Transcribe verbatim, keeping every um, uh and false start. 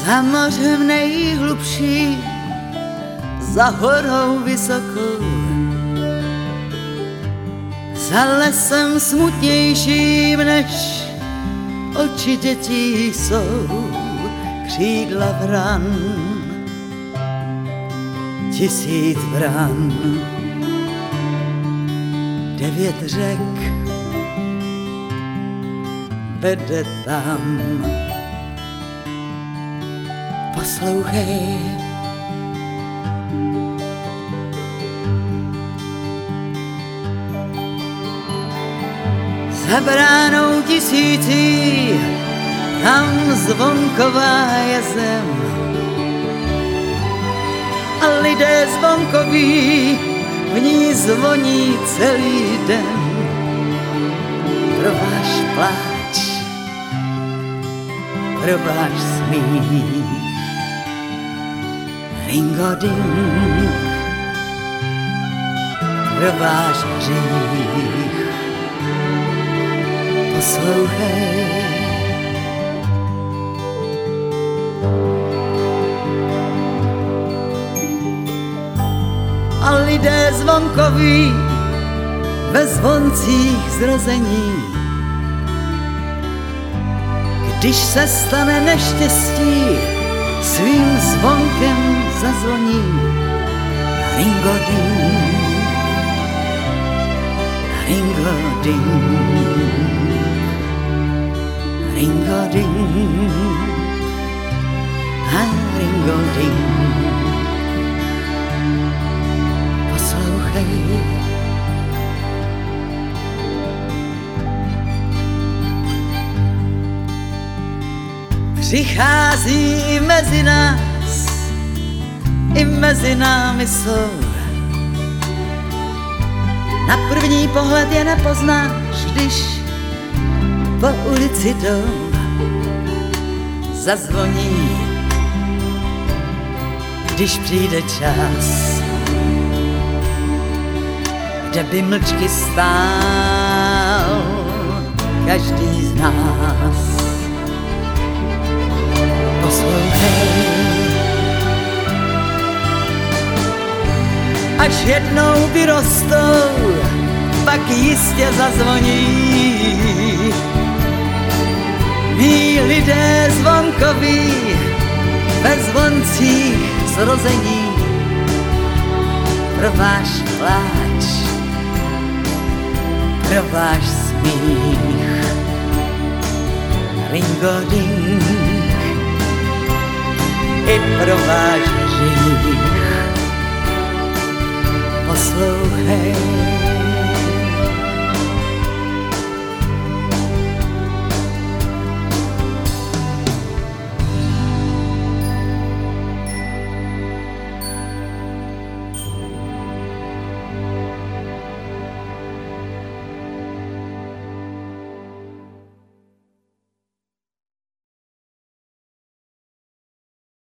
Za mořem nejhlubší, za horou vysokou, za lesem smutnějším, než oči dětí jsou, křídla vran, tisíc bran, devět řek vede tam. Poslouchej, za bránou tisící, tam zvonková je zem. A lidé zvonkoví v ní zvoní celý den. Pro váš pláč, pro váš smích, ringoding, pro váš hřích. Poslouchej, a lidé zvonkoví ve zvoncích zrození. Když se stane neštěstí, svým zvonkem zazvoní. Ringoding, ringoding, ringoding, a ringoding. Poslouchej, přichází i mezi nás, i mezi námi jsou. Na první pohled je nepoznáš, když po ulici jdou. Zazvoní, když přijde čas, kde by mlčky stál každý z nás. Poslouchej, až jednou vyrostou, pak jistě zazvoní. Mí lidé zvonkoví ve zvoncích zrození. Pro váš pláč, pro váš smích, ringoding, i pro váš hřích. Poslouchej,